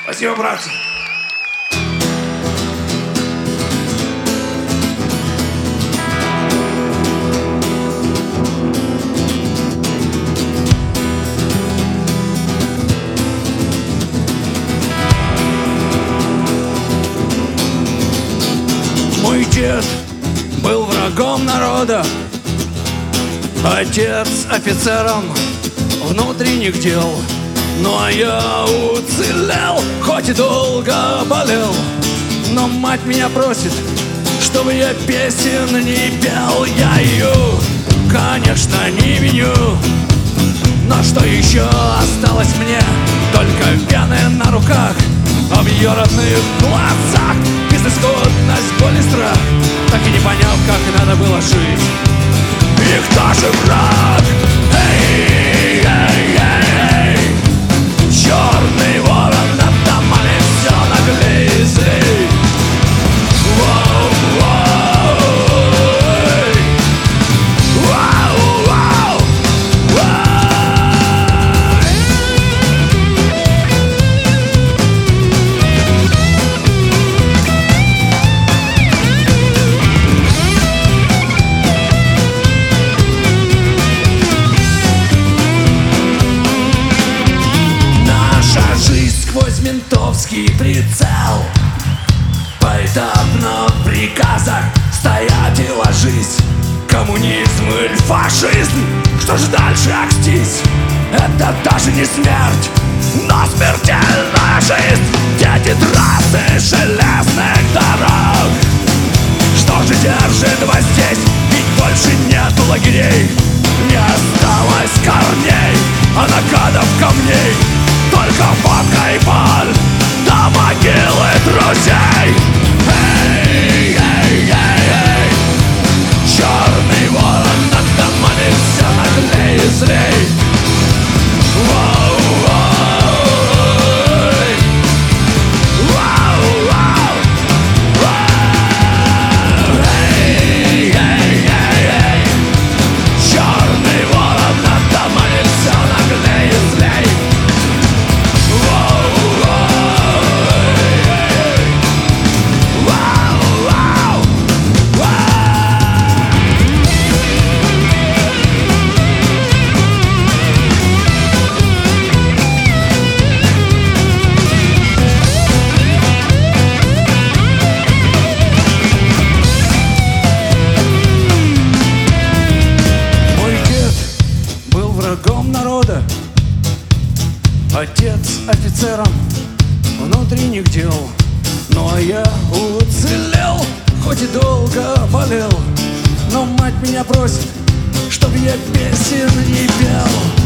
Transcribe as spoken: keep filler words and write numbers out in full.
Спасибо, братцы. Мой дед был врагом народа, отец офицером внутренних дел. Ну а я уцелел, хоть и долго болел. Но мать меня просит, чтобы я песен не пел. Я ее, конечно, не виню, но что еще осталось мне? Только вены на руках, а в ее родных глазах безысходность, боль и страх. Так и не поняв, как надо было жить. И кто же враг? Эй, эй, эй, эй. Черный ворон над домами все наглей и злей. Воу, воу, эй. Вау, вау, сквозь ментовский прицел. Поэтапно в приказах стоять и ложись. Коммунизм или фашизм, что же дальше акстись? Это даже не смерть, но смертельная жизнь. Дети трассы железных дорог. Что же держит вас здесь? Ведь больше нету лагерей. Не осталось корней, а накатов камней. Только водка и боль до могилы друзей. Эй, эй, эй, эй. Черный ворон над домами все наглей и злей. Воу, воу, эй. Воу, воу, воу. Эй, эй, эй, эй. Черный ворон над домами все наглей и злей. Народа, отец офицером внутренних дел. Ну а я уцелел, хоть и долго болел. Но мать меня просит, чтоб я песен не пел.